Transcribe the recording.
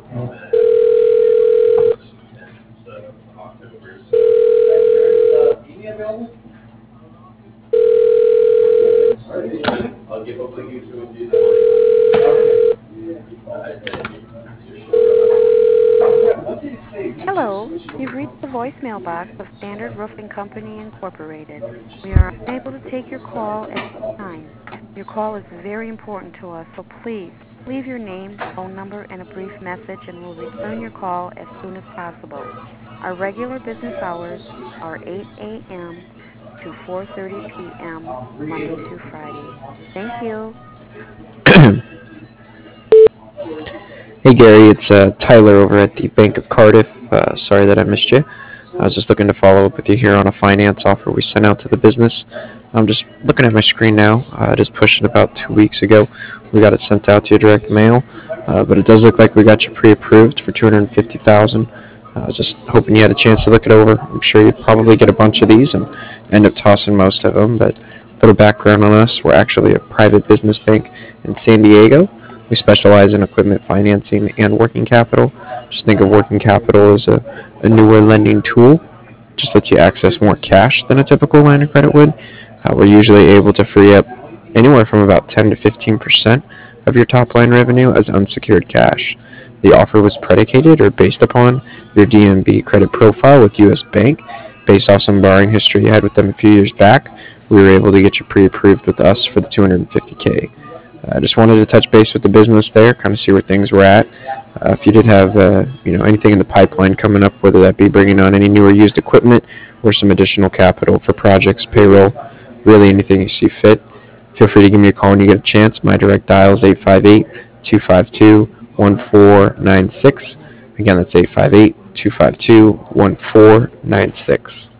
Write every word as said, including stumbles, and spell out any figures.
Hello, you've reached the voicemail box of Standard Roofing Company, Incorporated. We are unable to take your call at this time. Your call is very important to us, so please leave your name, phone number, and a brief message, and we'll return your call as soon as possible. Our regular business hours are eight a.m. to four thirty p.m. Monday through Friday. Thank you. Hey Gary, it's uh, Tyler over at the Bank of Cardiff. Uh, sorry that I missed you. I was just looking to follow up with you here on a finance offer we sent out to the business. I'm just looking at my screen now. Uh, it is pushing about two weeks ago. We got it sent out to your direct mail, uh, but it does look like we got you pre-approved for two hundred fifty thousand dollars. Uh, I was just hoping you had a chance to look it over. I'm sure you'd probably get a bunch of these and end up tossing most of them, but a little background on us. We're actually a private business bank in San Diego. We specialize in equipment financing and working capital. Just think of working capital as a, a newer lending tool. Just lets you access more cash than a typical line of credit would. Uh, we're usually able to free up anywhere from about ten to fifteen percent of your top line revenue as unsecured cash. The offer was predicated or based upon your D N B credit profile with U S Bank. Based off some borrowing history you had with them a few years back, we were able to get you pre-approved with us for the two hundred fifty K. I uh, just wanted to touch base with the business there, kind of see where things were at. Uh, if you did have, uh, you know, anything in the pipeline coming up, whether that be bringing on any new or used equipment or some additional capital for projects, payroll, really anything you see fit, feel free to give me a call when you get a chance. My direct dial is eight five eight, two five two, one four nine six. Again, that's eight five eight, two five two, one four nine six.